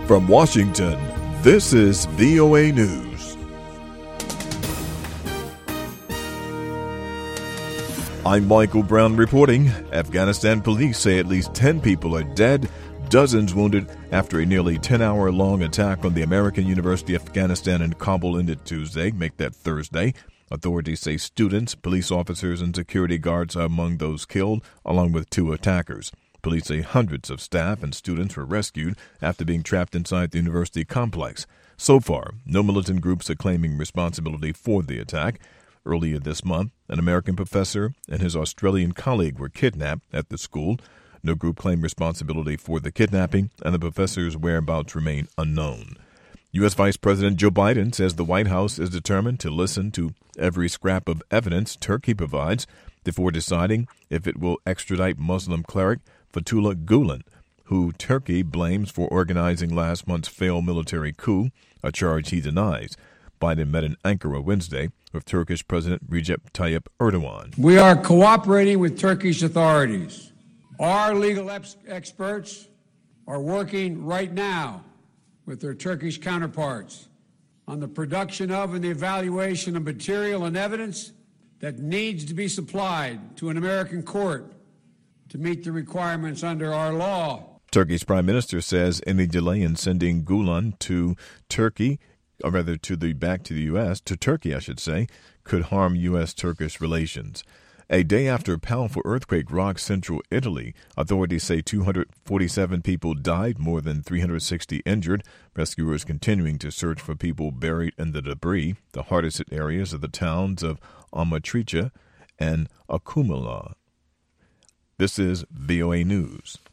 From Washington, this is VOA News. I'm Michael Brown reporting. Afghanistan police say at least 10 people are dead, dozens wounded after a nearly 10-hour-long attack on the American University of Afghanistan in Kabul ended Tuesday, make that Thursday. Authorities say students, police officers, and security guards are among those killed, along with 2 attackers. Police say hundreds of staff and students were rescued after being trapped inside the university complex. So far, no militant groups are claiming responsibility for the attack. Earlier this month, an American professor and his Australian colleague were kidnapped at the school. No group claimed responsibility for the kidnapping, and the professor's whereabouts remain unknown. U.S. Vice President Joe Biden says the White House is determined to listen to every scrap of evidence Turkey provides before deciding if it will extradite Muslim cleric Fethullah Gulen, who Turkey blames for organizing last month's failed military coup, a charge he denies. Biden met in Ankara Wednesday with Turkish President Recep Tayyip Erdogan. We are cooperating with Turkish authorities. Our legal experts are working right now with their Turkish counterparts on the production of and the evaluation of material and evidence that needs to be supplied to an American court to meet the requirements under our law. Turkey's prime minister says any delay in sending Gulen to Turkey, or rather back to the U.S., to Turkey, I should say, could harm U.S.-Turkish relations. A day after a powerful earthquake rocked central Italy, authorities say 247 people died, more than 360 injured. Rescuers continuing to search for people buried in the debris. The hardest hit areas are the towns of Amatrice and Accumula. This is VOA News.